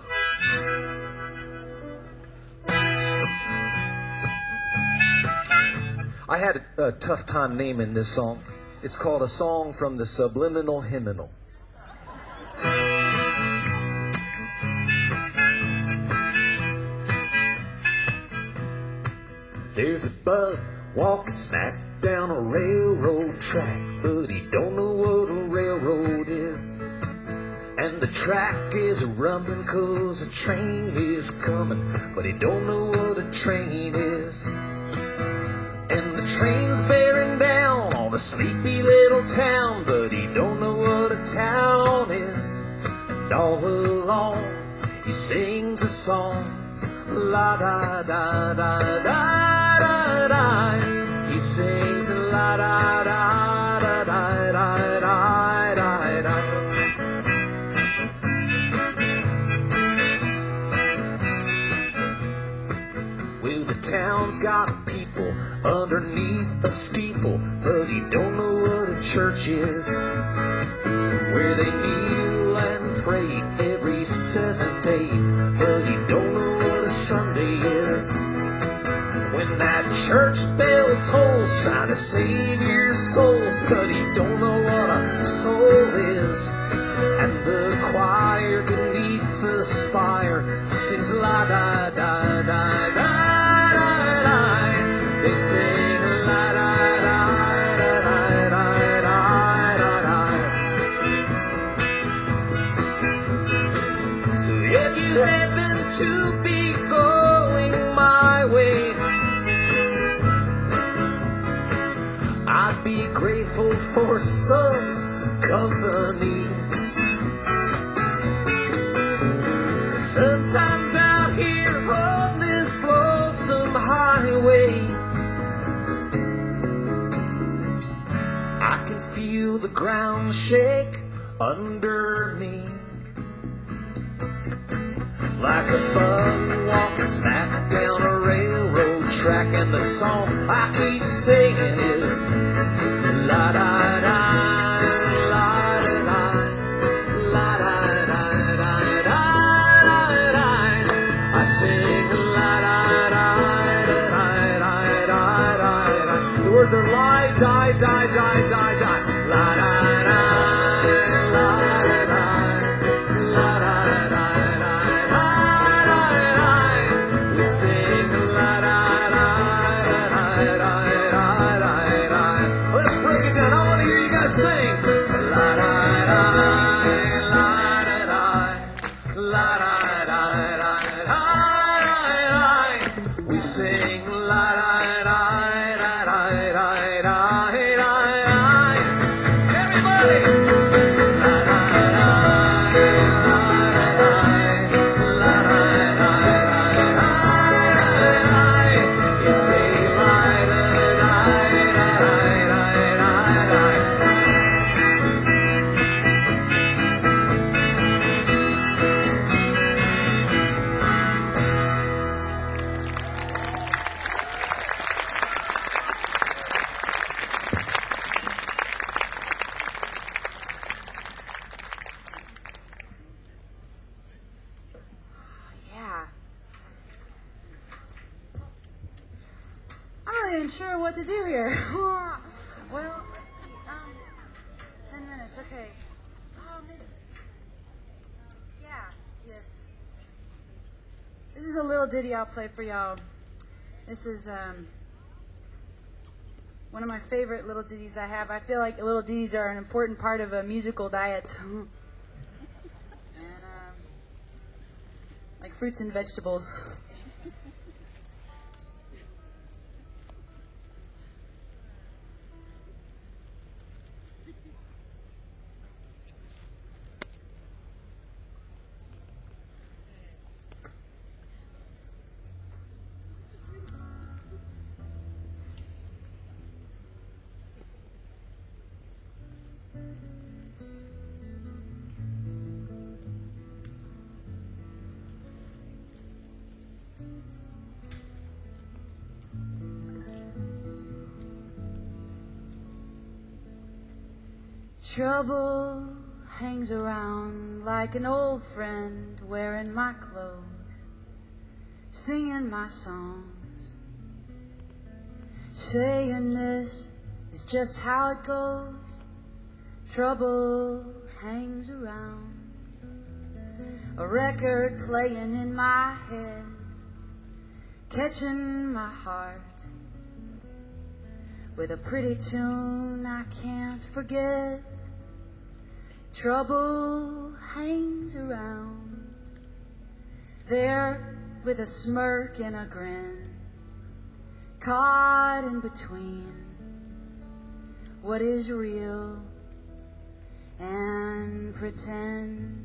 I had a, a tough time naming this song. It's called A Song from the Subliminal Hymnal. There's a bug walking smack down a railroad track, but he don't know what a railroad is. And the track is rumbling 'cause a train is coming, but he don't know what a train is. And the train's bearing down on a sleepy little town, but he don't know what a town is. And all along he sings a song, la da da da da da da. He sings la da da da da da da da da. Well, the town's got people underneath a steeple, but he don't know what a church is, where they kneel and pray every seventh day, but he don't know what a Sunday is. When that church bell tolls, trying to save your souls, but he don't know what a soul is. And the choir beneath the spire sings la da da da da da da. They sing la da da da da da da da. So if you happen to be going my way, I'd be grateful for some company. Sometimes out here on this lonesome highway, I can feel the ground shake under me, like a bug walking smack down a railroad track. And the song I keep singing is la da da, la da da, la da da da da da. I sing la da da da da da da da. words are lie, die, die, die, die, die. La da da, la da da, la da da da da da da. We sing la da da da da da da da. Let's break it down. I want to hear you guys sing. La da da, la da da, la da da da da da. We sing la da da da da da da da. Everybody. La da da, la da da, la da da da da. It's a la da da da da da. Yeah. I'm not even sure what to do here. Well, let's see. Um, ten minutes. Okay. Oh, maybe. Yeah. Yes. This is a little ditty I'll play for y'all. This is um one of my favorite little ditties I have. I feel like little ditties are an important part of a musical diet. and um, like fruits and vegetables. Trouble hangs around like an old friend, wearing my clothes, singing my songs, saying this is just how it goes. Trouble hangs around, a record playing in my head, catching my heart with a pretty tune I can't forget. Trouble hangs around there with a smirk and a grin, caught in between what is real and pretend.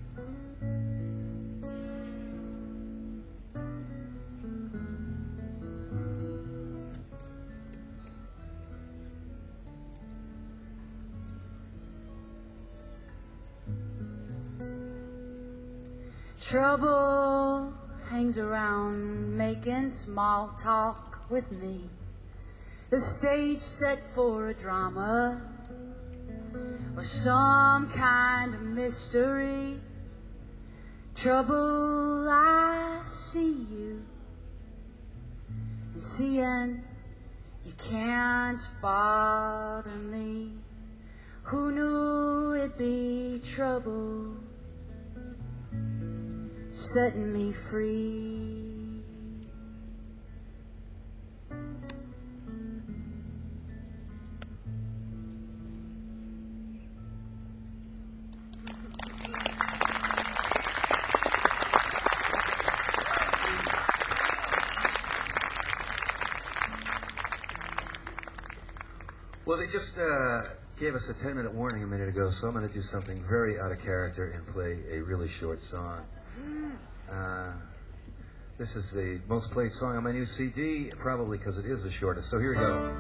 Trouble hangs around making small talk with me, the stage set for a drama or some kind of mystery. Trouble, I see you, and seeing you can't bother me. Who knew it'd be trouble setting me free? Well, they just uh, gave us a ten-minute warning a minute ago, so I'm going to do something very out of character and play a really short song. Uh, this is the most played song on my new C D, probably because it is the shortest. So here we go.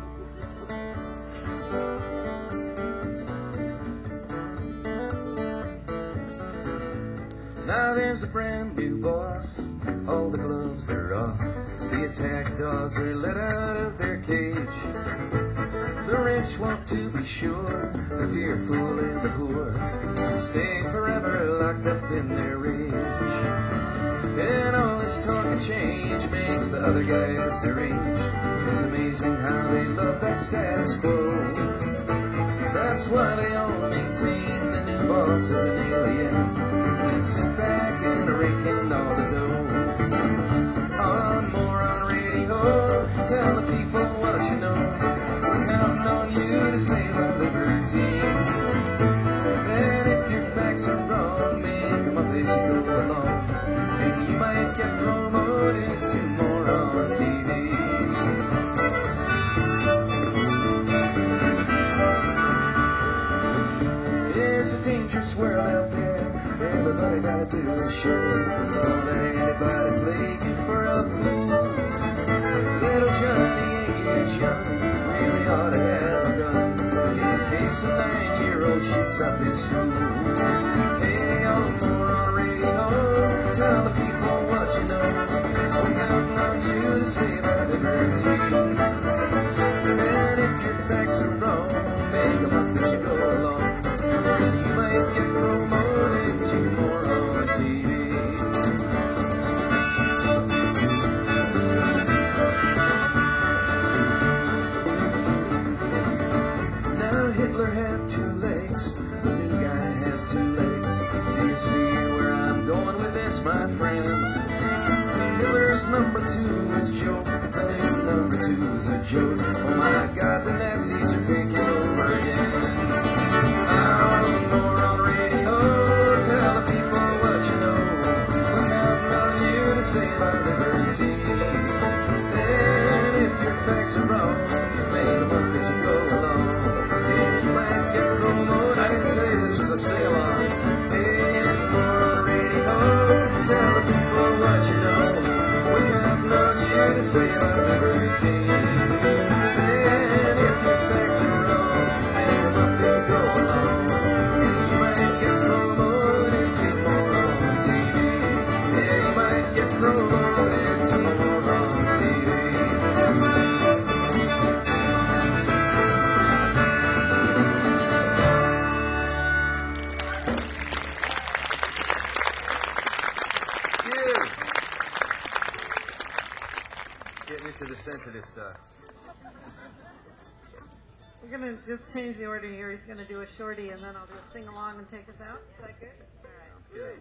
Now there's a brand new boss, all the gloves are off, the attack dogs are let out of their cage. The rich want to be sure, the fearful and the poor stay forever locked up in their rage. And all this talk of change makes the other guys deranged. It's amazing how they love that status quo. That's why they all maintain the new boss is an alien. And sit back and rake in all the dough. On Moron Radio, tell the people what you know. We're counting on you to save our liberty. And if your facts are wrong, make them up as you go along. And you might get promoted to Moron T V. It's a dangerous world out there. Everybody gotta do a show. Don't let anybody play you for a fool. Little Johnny is young, really ought to have a gun in case a nine-year-old shoots up his school. Hey, on Moron Radio, tell the people what you know. We're counting on you to save our liberty. And if your facts are wrong, make them up as you go along. You might get promoted to Moron T V. Now Hitler had two legs, the new guy has two legs. Do you see where I'm going with this, my friend? Hitler's number two is Joe, the new number two is a joke. Oh my God, the Nazis are taking over again. Moron Radio, tell the people what you know. We're counting on you to save our liberty. And if your facts are wrong, make them up as you go along. And you might get promoted. I didn't say this was a sail-on. Hey, it's Moron Radio, tell the people what you know. We're counting on you to save our liberty. And if your facts are wrong, make them up as you go along. To the sensitive stuff. We're going to just change the order here. He's going to do a shorty, and then I'll do a sing-along and take us out. Is that good? All right. Sounds good.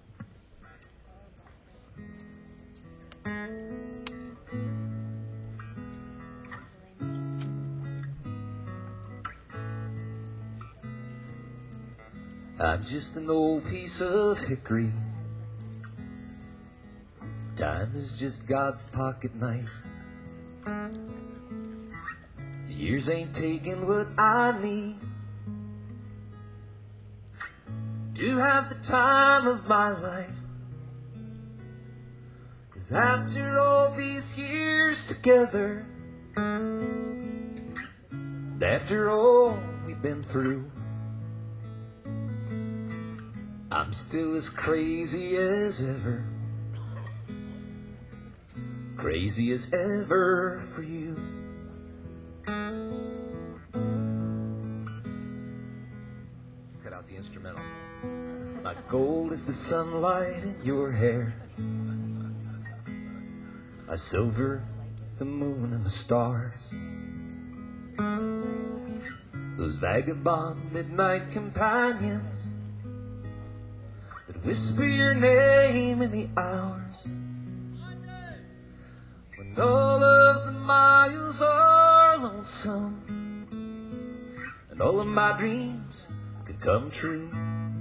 I'm just an old piece of hickory. Time is just God's pocket knife. Years ain't taking what I need to have the time of my life. 'Cause after all these years together, and after all we've been through, I'm still as crazy as ever. Crazy as ever for you. Cut out the instrumental. My gold is the sunlight in your hair. My silver, the moon and the stars. Those vagabond midnight companions that whisper your name in the hours. When all of the miles are lonesome and all of my dreams could come true.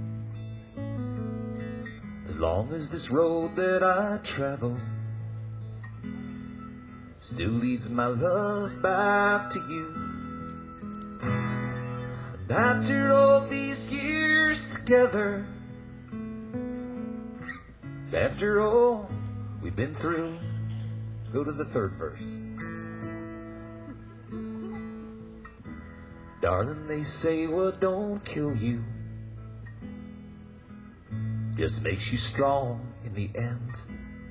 As long as this road that I travel still leads my love back to you. And after all these years together, after all we've been through, go to the third verse. Darling, they say what don't kill you just makes you strong in the end.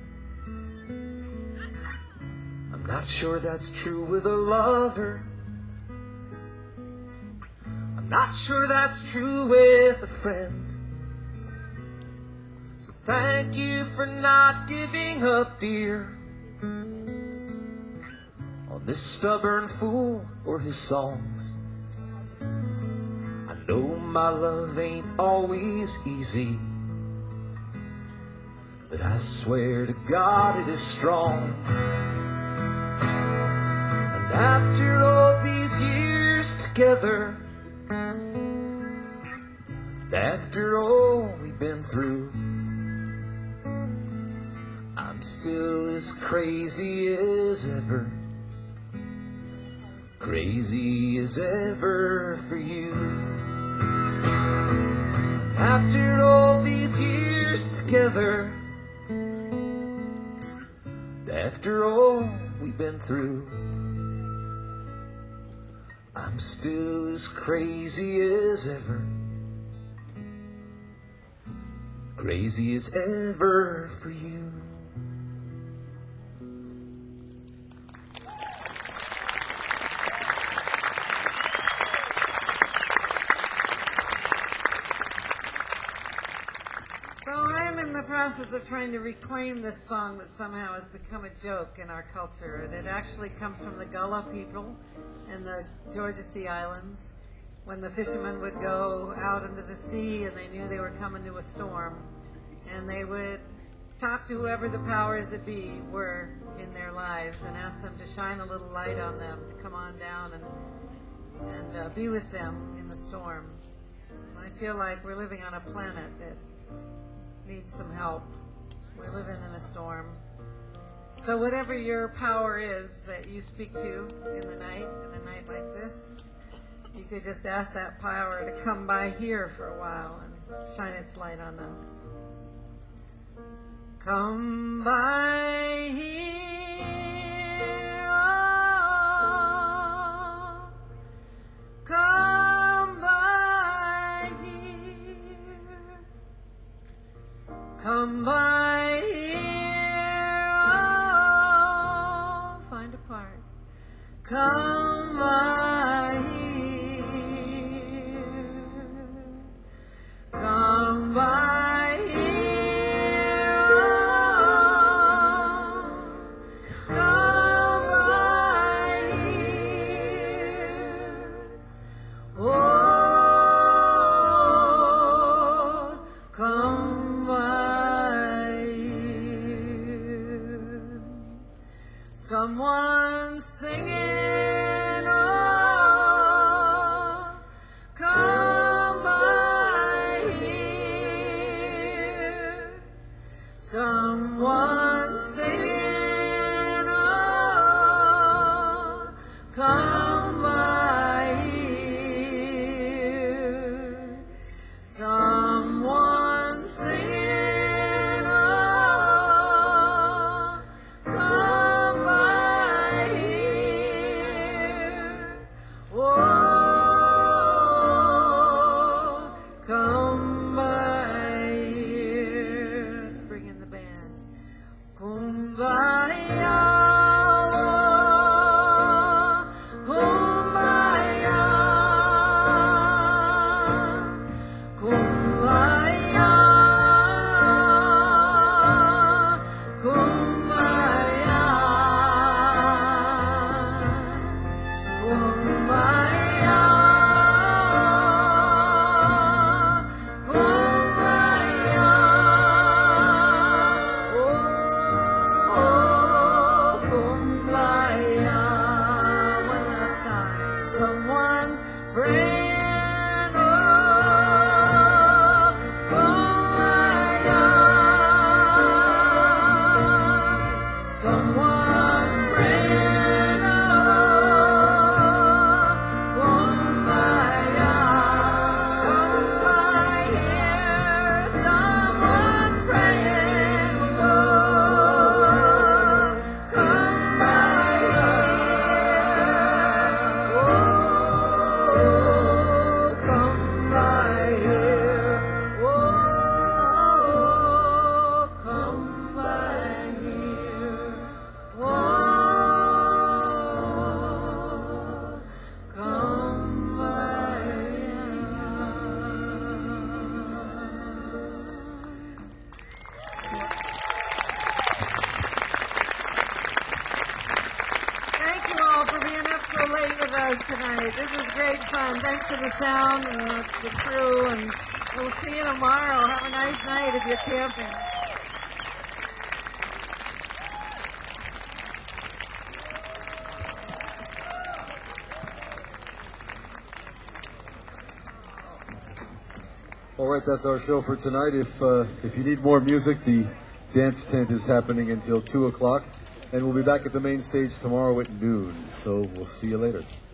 I'm not sure that's true with a lover. I'm not sure that's true with a friend. So thank you for not giving up, dear. I'll this stubborn fool or his songs. I know my love ain't always easy, but I swear to God it is strong. And after all these years together, after all we've been through, I'm still as crazy as ever, crazy as ever for you. After all these years together, after all we've been through, I'm still as crazy as ever, crazy as ever for you. So I'm in the process of trying to reclaim this song that somehow has become a joke in our culture. And it actually comes from the Gullah people in the Georgia Sea Islands, when the fishermen would go out into the sea and they knew they were coming to a storm, and they would talk to whoever the powers that be were in their lives and ask them to shine a little light on them, to come on down and and uh, be with them in the storm. I feel like we're living on a planet that needs some help. We're living in a storm. So whatever your power is that you speak to in the night, in a night like this, you could just ask that power to come by here for a while and shine its light on us. Come by here, oh, come by here, come by here, oh, find a part, come by here, come by here, oh, come by here, oh, come by here. Someone singing, oh, come by here. Someone singing, oh, come by here. Someone singing, oh, come by here. Oh, come by here. Let's bring in the band. Kumbaya, kumbaya, kumbaya, kumbaya, kumbaya, kumbaya, oh, kumbaya. One last time. Someone's praying, oh, kumbaya. Someone's praying, oh, kumbaya. Come by here. Someone's praying, oh, come by here. Oh, great. This is great fun. Thanks to the sound and the, the crew, and we'll see you tomorrow. Have a nice night if you're camping. All right, that's our show for tonight. If uh, if you need more music, the dance tent is happening until two o'clock, and we'll be back at the main stage tomorrow at noon. So we'll see you later.